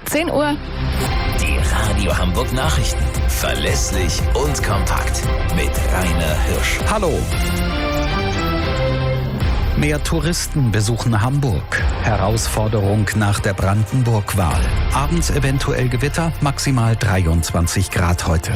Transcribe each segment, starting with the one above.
10 Uhr. Die Radio Hamburg Nachrichten. Verlässlich und kompakt. Mit Rainer Hirsch. Hallo. Mehr Touristen besuchen Hamburg. Herausforderung nach der Brandenburg-Wahl. Abends eventuell Gewitter, maximal 23 Grad heute.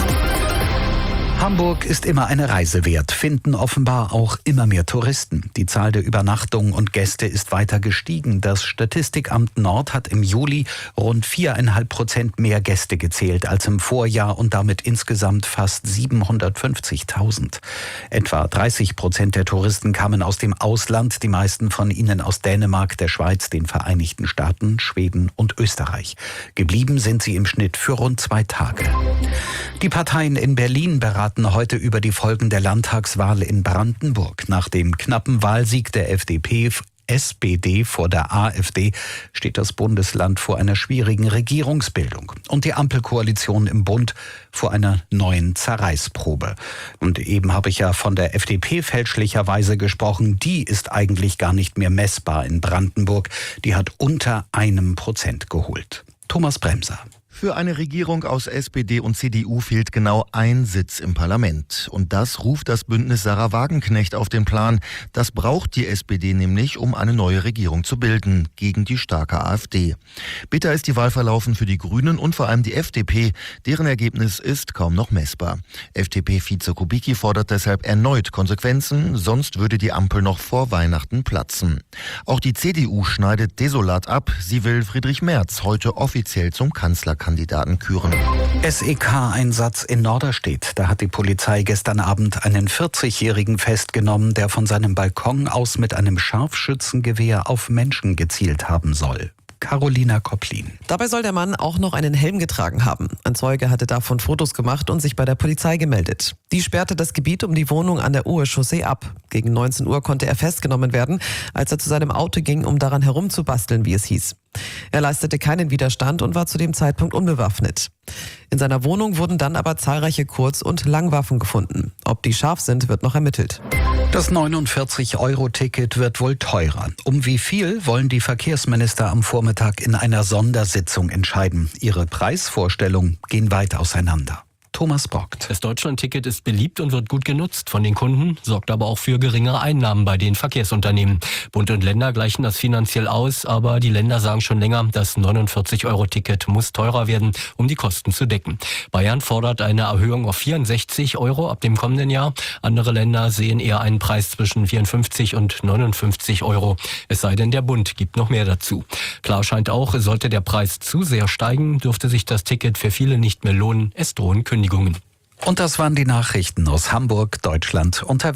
Hamburg ist immer eine Reise wert, finden offenbar auch immer mehr Touristen. Die Zahl der Übernachtungen und Gäste ist weiter gestiegen. Das Statistikamt Nord hat im Juli rund 4,5% mehr Gäste gezählt als im Vorjahr und damit insgesamt fast 750.000. Etwa 30% der Touristen kamen aus dem Ausland, die meisten von ihnen aus Dänemark, der Schweiz, den Vereinigten Staaten, Schweden und Österreich. Geblieben sind sie im Schnitt für rund 2 Tage. Die Parteien in Berlin beraten heute über die Folgen der Landtagswahl in Brandenburg. Nach dem knappen Wahlsieg der SPD vor der AfD steht das Bundesland vor einer schwierigen Regierungsbildung und die Ampelkoalition im Bund vor einer neuen Zerreißprobe. Und eben habe ich ja von der FDP fälschlicherweise gesprochen. Die ist eigentlich gar nicht mehr messbar in Brandenburg. Die hat unter 1% geholt. Thomas Bremser. Für eine Regierung aus SPD und CDU fehlt genau ein Sitz im Parlament. Und das ruft das Bündnis Sarah Wagenknecht auf den Plan. Das braucht die SPD nämlich, um eine neue Regierung zu bilden, gegen die starke AfD. Bitter ist die Wahl verlaufen für die Grünen und vor allem die FDP. Deren Ergebnis ist kaum noch messbar. FDP-Vize Kubicki fordert deshalb erneut Konsequenzen, sonst würde die Ampel noch vor Weihnachten platzen. Auch die CDU schneidet desolat ab. Sie will Friedrich Merz heute offiziell zum Kanzlerkandidaten küren. SEK-Einsatz in Norderstedt. Da hat die Polizei gestern Abend einen 40-Jährigen festgenommen, der von seinem Balkon aus mit einem Scharfschützengewehr auf Menschen gezielt haben soll. Carolina Kopplin. Dabei soll der Mann auch noch einen Helm getragen haben. Ein Zeuge hatte davon Fotos gemacht und sich bei der Polizei gemeldet. Die sperrte das Gebiet um die Wohnung an der Uhr-Chaussee ab. Gegen 19 Uhr konnte er festgenommen werden, als er zu seinem Auto ging, um daran herumzubasteln, wie es hieß. Er leistete keinen Widerstand und war zu dem Zeitpunkt unbewaffnet. In seiner Wohnung wurden dann aber zahlreiche Kurz- und Langwaffen gefunden. Ob die scharf sind, wird noch ermittelt. Das 49-Euro-Ticket wird wohl teurer. Um wie viel wollen die Verkehrsminister am Vormittag in einer Sondersitzung entscheiden. Ihre Preisvorstellungen gehen weit auseinander. Thomas Brockt. Das Deutschland-Ticket ist beliebt und wird gut genutzt von den Kunden, sorgt aber auch für geringere Einnahmen bei den Verkehrsunternehmen. Bund und Länder gleichen das finanziell aus, aber die Länder sagen schon länger, das 49-Euro-Ticket muss teurer werden, um die Kosten zu decken. Bayern fordert eine Erhöhung auf 64 Euro ab dem kommenden Jahr. Andere Länder sehen eher einen Preis zwischen 54 und 59 Euro. Es sei denn, der Bund gibt noch mehr dazu. Klar scheint auch, sollte der Preis zu sehr steigen, dürfte sich das Ticket für viele nicht mehr lohnen. Es drohen Kündigungen. Und das waren die Nachrichten aus Hamburg, Deutschland und der Welt.